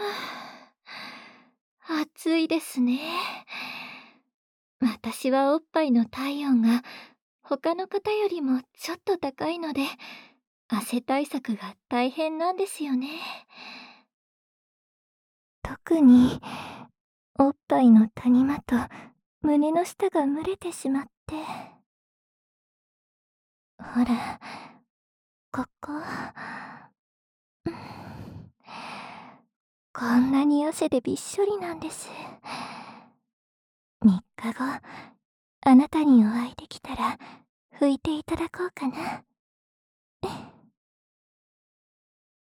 暑いですね。私はおっぱいの体温が他の方よりもちょっと高いので、汗対策が大変なんですよね。特に、おっぱいの谷間と胸の下が蒸れてしまって。ほら、ここ。こんなに汗でびっしょりなんです。3日後、あなたにお会いできたら拭いていただこうかな。